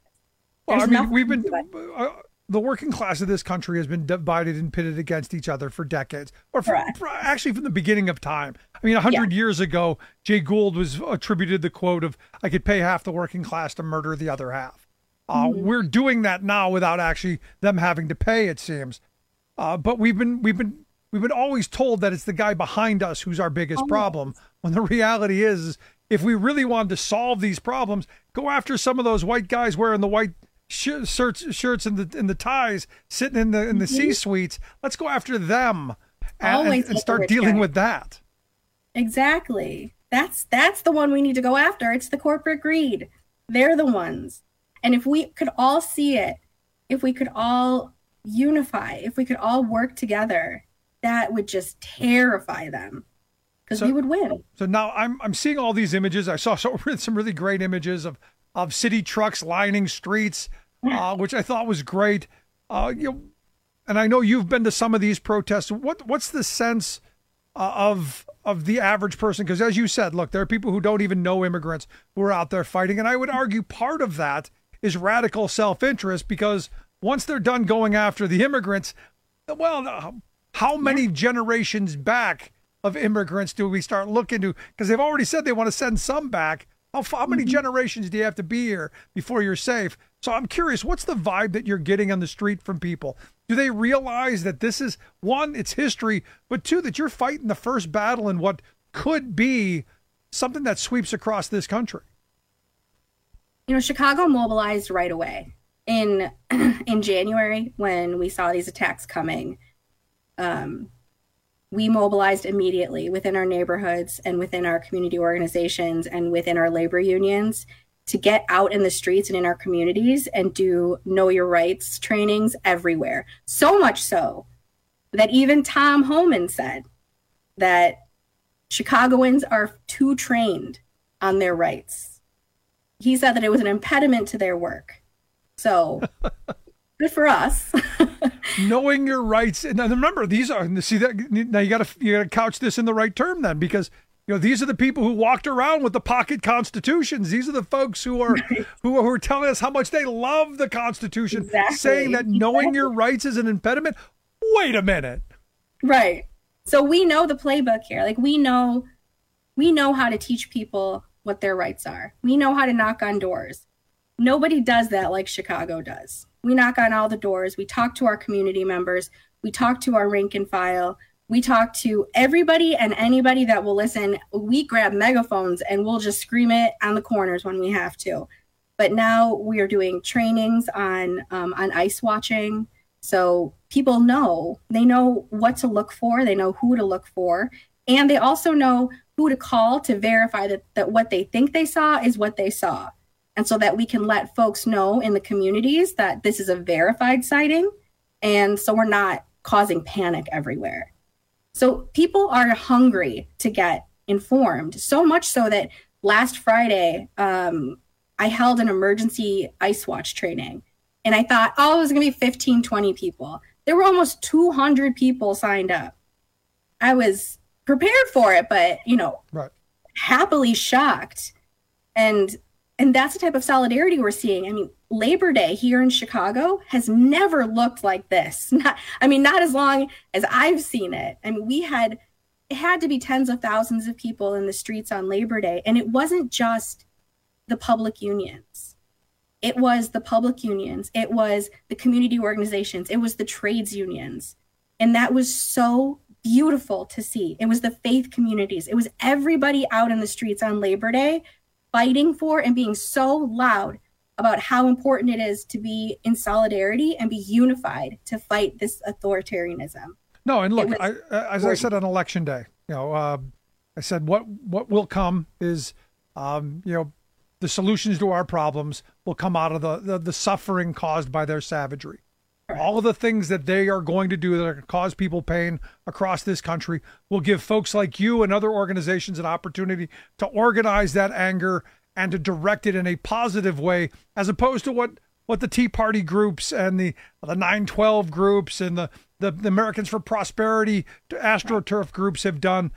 The working class of this country has been divided and pitted against each other for decades, actually from the beginning of time. 100 years ago, Jay Gould was attributed the quote of, "I could pay half the working class to murder the other half." We're doing that now without actually them having to pay, it seems. But we've been always told that it's the guy behind us who's our biggest problem. When the reality is, if we really wanted to solve these problems, go after some of those white guys wearing the white shirts and the ties sitting in the C-suites. Let's go after them and start dealing with that. Exactly. That's the one we need to go after. It's the corporate greed. They're the ones. And if we could all see it, if we could all unify, if we could all work together, that would just terrify them, because we would win. So now I'm seeing all these images. I saw some really great images of city trucks lining streets, which I thought was great. And I know you've been to some of these protests. What's the sense of the average person? Because as you said, look, there are people who don't even know immigrants who are out there fighting. And I would argue part of that is radical self-interest, because once they're done going after the immigrants, well, how many generations back of immigrants do we start looking to? Because they've already said they want to send some back. How many generations do you have to be here before you're safe? So I'm curious, what's the vibe that you're getting on the street from people? Do they realize that this is, one, it's history, but two, that you're fighting the first battle in what could be something that sweeps across this country? Chicago mobilized right away in January when we saw these attacks coming. We mobilized immediately within our neighborhoods and within our community organizations and within our labor unions to get out in the streets and in our communities and do know your rights trainings everywhere. So much so that even Tom Homan said that Chicagoans are too trained on their rights. He said that it was an impediment to their work. So good for us. Knowing your rights. And remember, these are, see that now you got to couch this in the right term then, because these are the people who walked around with the pocket constitutions. These are the folks who are telling us how much they love the Constitution, exactly. Saying that knowing your rights is an impediment. Wait a minute. Right. So we know the playbook here. Like we know how to teach people what their rights are. We know how to knock on doors. Nobody does that like Chicago does. We knock on all the doors. We talk to our community members. We talk to our rank and file. We talk to everybody and anybody that will listen. We grab megaphones and we'll just scream it on the corners when we have to. But now we are doing trainings on ice watching. So people know, they know what to look for. They know who to look for. And they also know who to call to verify that what they think they saw is what they saw. And so that we can let folks know in the communities that this is a verified sighting. And so we're not causing panic everywhere. So people are hungry to get informed, so much so that last Friday, I held an emergency ice watch training. And I thought, it was going to be 15, 20 people. There were almost 200 people signed up. I was prepared for it, but, right. Happily shocked. And that's the type of solidarity we're seeing. I mean, Labor Day here in Chicago has never looked like this. Not as long as I've seen it. I mean, it had to be tens of thousands of people in the streets on Labor Day. And it wasn't just the public unions. It was the public unions. It was the community organizations. It was the trades unions. And that was so beautiful to see. It was the faith communities. It was everybody out in the streets on Labor Day fighting for and being so loud about how important it is to be in solidarity and be unified to fight this authoritarianism. No, and look, as I said on Election Day, I said what will come is, the solutions to our problems will come out of the suffering caused by their savagery. Right. All of the things that they are going to do that are going to cause people pain across this country will give folks like you and other organizations an opportunity to organize that anger and to direct it in a positive way, as opposed to what the Tea Party groups and the 9/12 groups and the Americans for Prosperity AstroTurf groups have done.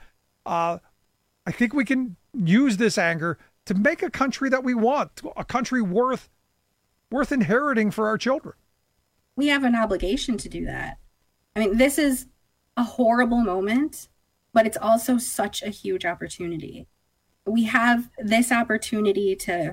I think we can use this anger to make a country that we want, a country worth inheriting for our children. We have an obligation to do that. I mean, this is a horrible moment, but it's also such a huge opportunity. We have this opportunity to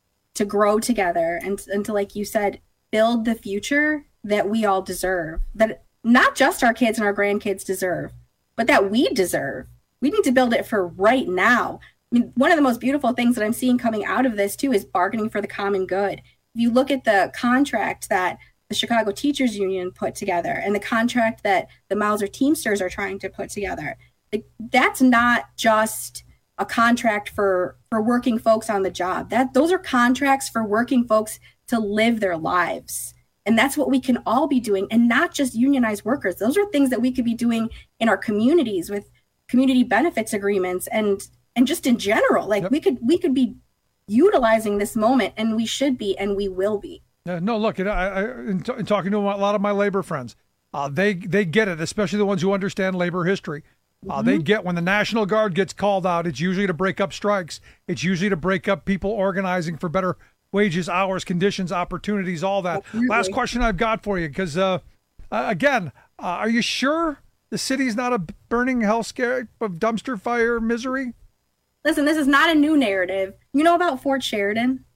grow together and to, like you said, build the future that we all deserve, that not just our kids and our grandkids deserve, but that we deserve. We need to build it for right now. I mean, one of the most beautiful things that I'm seeing coming out of this, too, is bargaining for the common good. If you look at the contract that the Chicago Teachers Union put together and the contract that the Mauser Teamsters are trying to put together, that's not just a contract for working folks on the job. Those are contracts for working folks to live their lives. And that's what we can all be doing, and not just unionized workers. Those are things that we could be doing in our communities with community benefits agreements and just in general. Like, yep. we could be utilizing this moment, and we should be, and we will be. No, look, in talking to a lot of my labor friends, they get it, especially the ones who understand labor history. They get when the National Guard gets called out, it's usually to break up strikes. It's usually to break up people organizing for better wages, hours, conditions, opportunities, all that. Absolutely. Last question I've got for you, because, again, are you sure The city's not a burning hellscape of dumpster fire misery? Listen, this is not a new narrative. You know about Fort Sheridan?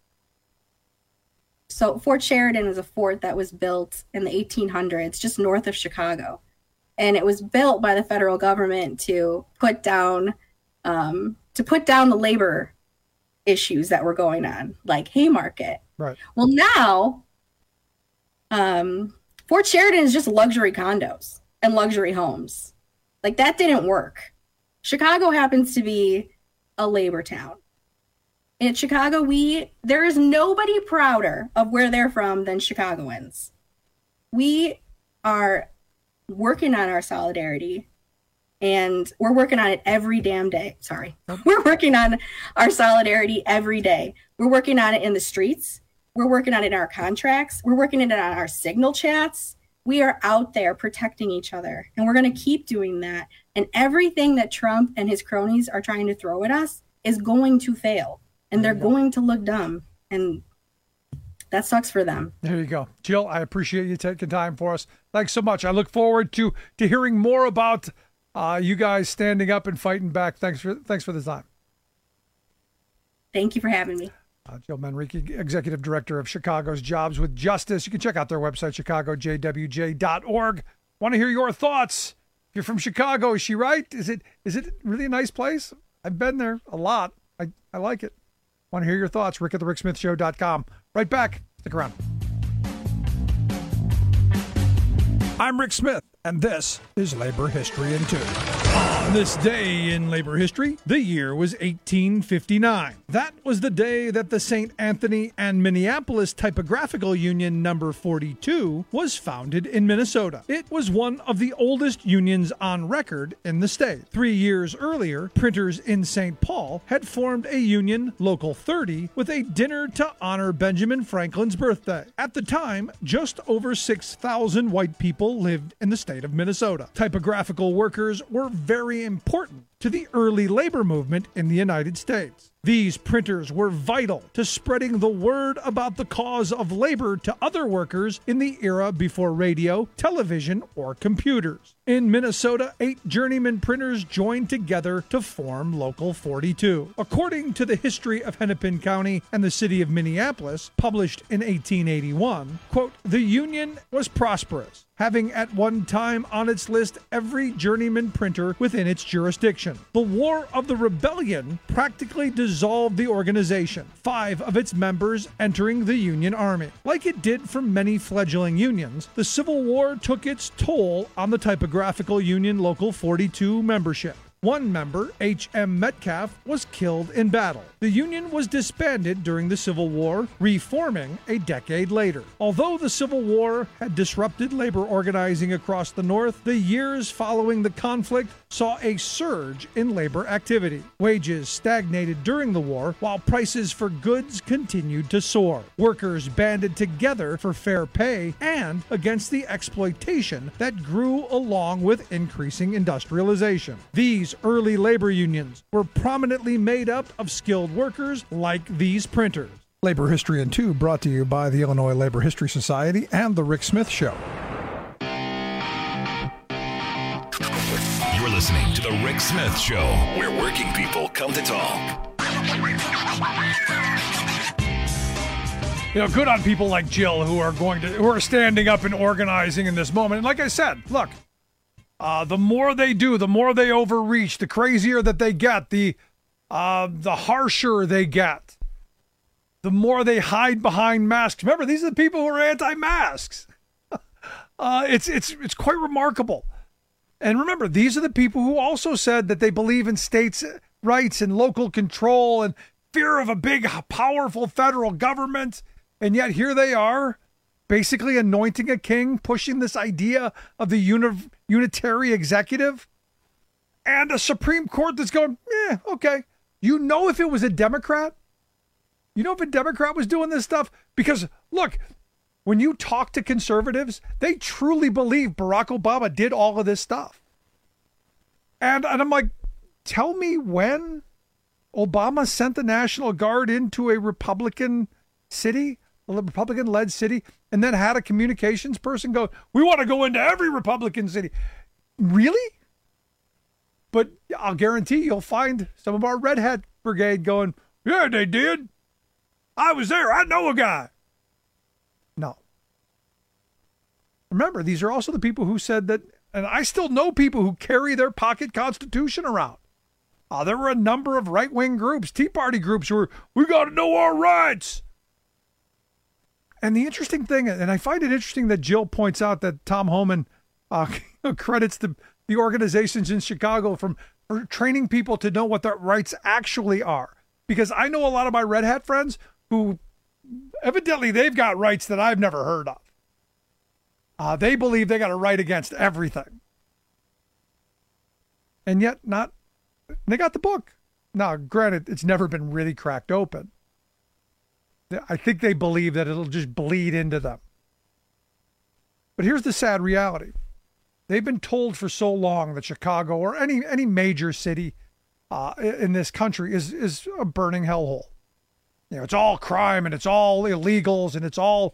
So Fort Sheridan is a fort that was built in the 1800s, just north of Chicago. And it was built by the federal government to put down the labor issues that were going on, like Haymarket. Right. Well, now, Fort Sheridan is just luxury condos and luxury homes. Like, that didn't work. Chicago happens to be a labor town. In Chicago, there is nobody prouder of where they're from than Chicagoans. We are working on our solidarity, and we're working on it every damn day. Sorry. We're working on our solidarity every day. We're working on it in the streets. We're working on it in our contracts. We're working on it on our signal chats. We are out there protecting each other, and we're going to keep doing that. And everything that Trump and his cronies are trying to throw at us is going to fail, and they're going to look dumb, and that sucks for them. There you go. Jill, I appreciate you taking time for us. Thanks so much. I look forward to hearing more about you guys standing up and fighting back. Thanks for the time. Thank you for having me. Jill Manrique, Executive Director of Chicago's Jobs with Justice. You can check out their website, chicagojwj.org. Want to hear your thoughts? If you're from Chicago, is she right? Is it really a nice place? I've been there a lot. I like it. Want to hear your thoughts? Rick at thericksmithshow.com. Right back. Stick around. I'm Rick Smith, and this is Labor History in 2. On this day in labor history, the year was 1859. That was the day that the St. Anthony and Minneapolis Typographical Union number 42 was founded in Minnesota. It was one of the oldest unions on record in the state. 3 years earlier, printers in St. Paul had formed a union, Local 30, with a dinner to honor Benjamin Franklin's birthday. At the time, just over 6,000 white people lived in the state of Minnesota. Typographical workers were very important to the early labor movement in the United States. These printers were vital to spreading the word about the cause of labor to other workers in the era before radio, television, or computers. In Minnesota, 8 journeyman printers joined together to form Local 42. According to the History of Hennepin County and the City of Minneapolis, published in 1881, quote, the union was prosperous, having at one time on its list every journeyman printer within its jurisdiction. The War of the Rebellion practically dissolved the organization, 5 of its members entering the Union Army. Like it did for many fledgling unions, the Civil War took its toll on the Typographical Union Local 42 membership. One member, H.M. Metcalf, was killed in battle. The union was disbanded during the Civil War, reforming a decade later. Although the Civil War had disrupted labor organizing across the North, the years following the conflict saw a surge in labor activity. Wages stagnated during the war, while prices for goods continued to soar. Workers banded together for fair pay and against the exploitation that grew along with increasing industrialization. These early labor unions were prominently made up of skilled workers like these printers. Labor History in 2 brought to you by the Illinois Labor History Society and The Rick Smith Show. You're listening to The Rick Smith Show, where working people come to talk. You know, good on people like Jill who are standing up and organizing in this moment. And like I said, look, the more they do, the more they overreach, the crazier that they get, the harsher they get, the more they hide behind masks. Remember, these are the people who are anti-masks. It's quite remarkable. And remember, these are the people who also said that they believe in states' rights and local control and fear of a big, powerful federal government. And yet here they are, basically anointing a king, pushing this idea of the unitary executive, and a Supreme Court that's going, okay. You know, if it was a Democrat, if a Democrat was doing this stuff, because look, when you talk to conservatives, they truly believe Barack Obama did all of this stuff. And I'm like, tell me when Obama sent the National Guard into a Republican city, a Republican-led city, and then had a communications person go, we want to go into every Republican city. Really? But I'll guarantee you'll find some of our Red Hat Brigade going, yeah, they did. I was there. I know a guy. No. Remember, these are also the people who said that, and I still know people who carry their pocket constitution around. There were a number of right-wing groups, Tea Party groups, who were, we got to know our rights. And the interesting thing, and I find it interesting that Jill points out that Tom Homan credits the organizations in Chicago for training people to know what their rights actually are. Because I know a lot of my Red Hat friends who evidently they've got rights that I've never heard of. They believe they got a right against everything. And yet not. They got the book. Now, granted, it's never been really cracked open. I think they believe that it'll just bleed into them. But here's the sad reality. They've been told for so long that Chicago or any major city in this country is a burning hellhole. You know, it's all crime and it's all illegals and it's all,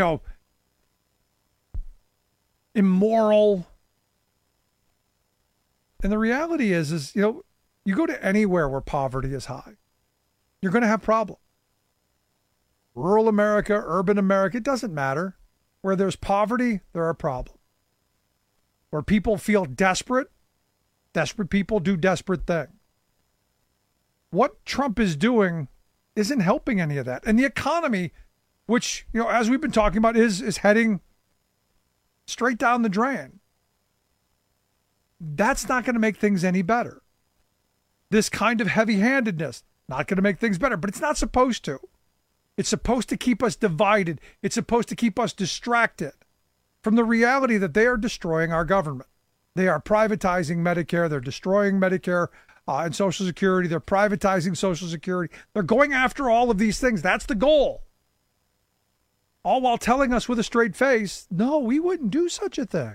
immoral. And the reality is, you go to anywhere where poverty is high, you're going to have problems. Rural America, urban America, it doesn't matter. Where there's poverty, there are problems. Where people feel desperate people do desperate things. What Trump is doing isn't helping any of that. And the economy, which, as we've been talking about, is heading straight down the drain. That's not going to make things any better. This kind of heavy-handedness, not going to make things better, but it's not supposed to. It's supposed to keep us divided. It's supposed to keep us distracted from the reality that they are destroying our government. They are privatizing Medicare. They're destroying Medicare and Social Security. They're privatizing Social Security. They're going after all of these things. That's the goal. All while telling us with a straight face, no, we wouldn't do such a thing.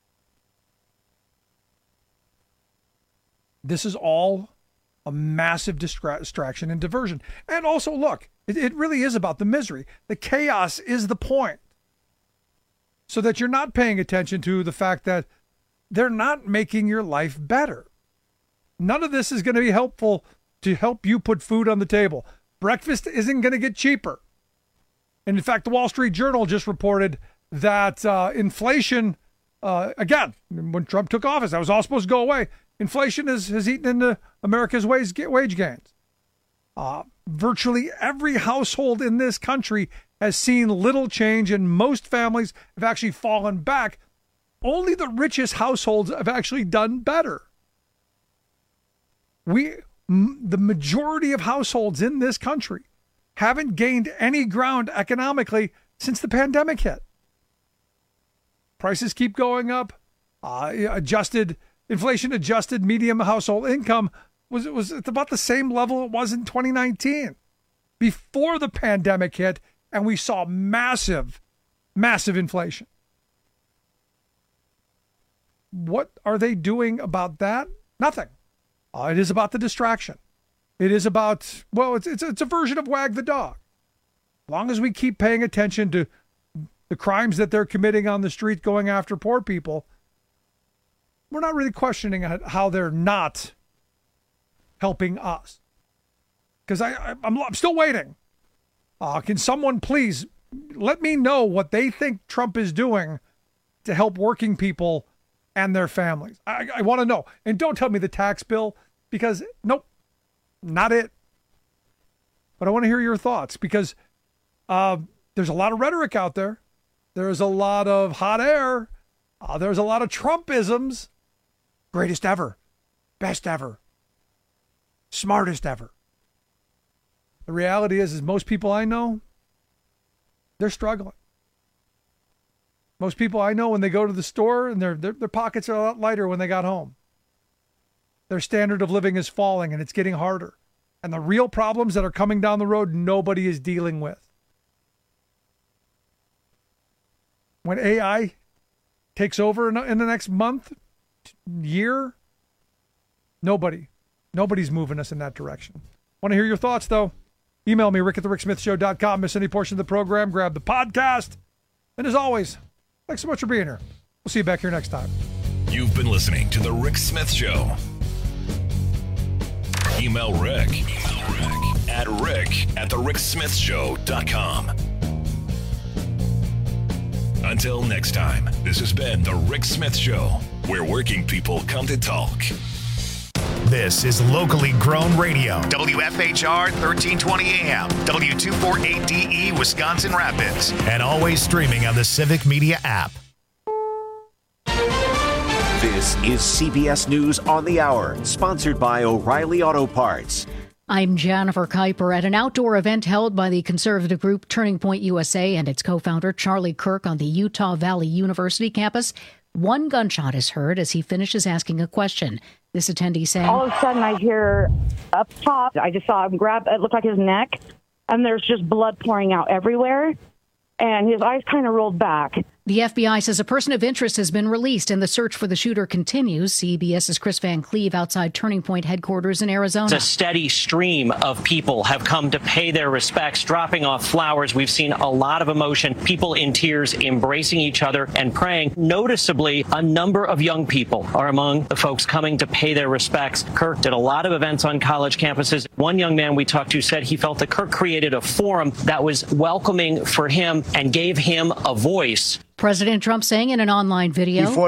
This is all a massive distraction and diversion. And also, look, it really is about the misery. The chaos is the point. So that you're not paying attention to the fact that they're not making your life better. None of this is going to be helpful to help you put food on the table. Breakfast isn't going to get cheaper. And in fact, the Wall Street Journal just reported that inflation, again, when Trump took office, that was all supposed to go away. Inflation has eaten into America's wage gains. Virtually every household in this country has seen little change, and most families have actually fallen back. Only the richest households have actually done better. The majority of households in this country haven't gained any ground economically since the pandemic hit. Prices keep going up. Inflation-adjusted median household income was at about the same level it was in 2019, before the pandemic hit, and we saw massive, massive inflation. What are they doing about that? Nothing. It is about the distraction. It is about, it's a version of wag the dog. As long as we keep paying attention to the crimes that they're committing on the street going after poor people, we're not really questioning how they're not helping us. Because I'm still waiting. Can someone please let me know what they think Trump is doing to help working people and their families? I want to know. And don't tell me the tax bill, because nope, not it. But I want to hear your thoughts, because there's a lot of rhetoric out there. There's a lot of hot air. There's a lot of Trumpisms. Greatest ever. Best ever. Smartest ever. The reality is most people I know, they're struggling. Most people I know, when they go to the store, and their pockets are a lot lighter when they got home. Their standard of living is falling, and it's getting harder. And the real problems that are coming down the road, nobody is dealing with. When AI takes over in the next month, year, nobody's moving us in that direction. Want to hear your thoughts, though? Email me, rick@thericksmithshow.com. Miss any portion of the program, grab the podcast. And as always, thanks so much for being here. We'll see you back here next time. You've been listening to The Rick Smith Show. Email Rick at rick@thericksmithshow.com. Until next time, this has been The Rick Smith Show, where working people come to talk. This is locally grown radio. WFHR 1320 AM, W248DE Wisconsin Rapids, and always streaming on the Civic Media app. This is CBS News on the Hour, sponsored by O'Reilly Auto Parts. I'm Jennifer Kuiper. At an outdoor event held by the conservative group Turning Point USA and its co-founder Charlie Kirk on the Utah Valley University campus, one gunshot is heard as he finishes asking a question. This attendee saying, all of a sudden I hear up top, I just saw him grab, it looked like his neck, and there's just blood pouring out everywhere, and his eyes kind of rolled back. The FBI says a person of interest has been released and the search for the shooter continues. CBS's Chris Van Cleve outside Turning Point headquarters in Arizona. A steady stream of people have come to pay their respects, dropping off flowers. We've seen a lot of emotion, people in tears embracing each other and praying. Noticeably, a number of young people are among the folks coming to pay their respects. Kirk did a lot of events on college campuses. One young man we talked to said he felt that Kirk created a forum that was welcoming for him and gave him a voice. President Trump saying in an online video,